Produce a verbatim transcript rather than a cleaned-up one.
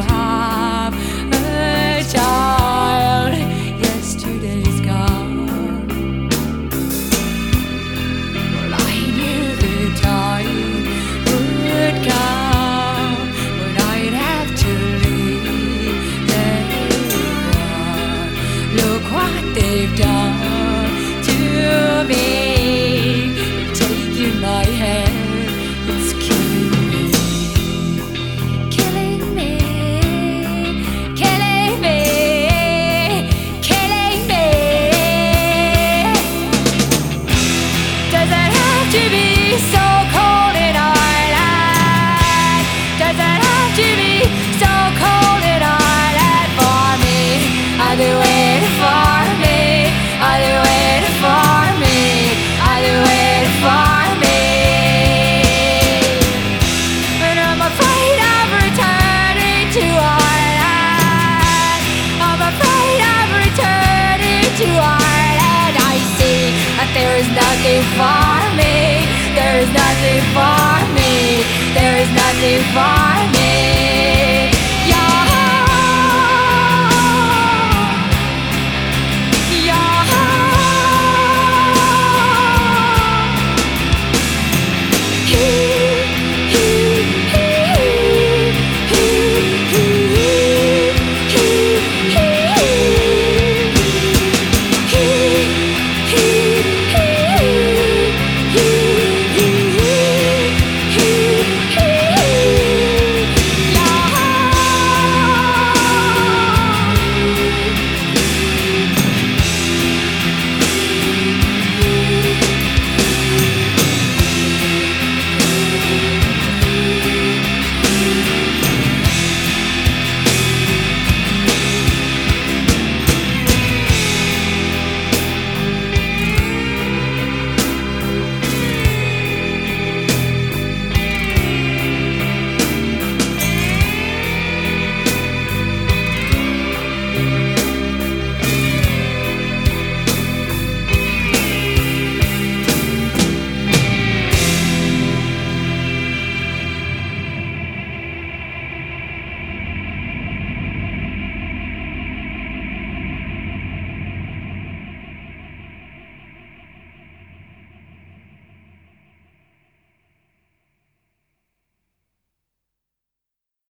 have a child. Yesterday's gone, well, I knew the time would come when I'd have to leave them. Look what they've done to me. They've taken my hand. It's killing me, killing me, killing me, killing me. Does it have to be so cold in Ireland? Does it have to be so cold in Ireland for me? Are they waiting for me? Are they waiting for me? Are they waiting for me? And I'm afraid of returning to Ireland. I'm afraid of returning to Ireland. I see that there is nothing for me. There is nothing for me. There is nothing for me.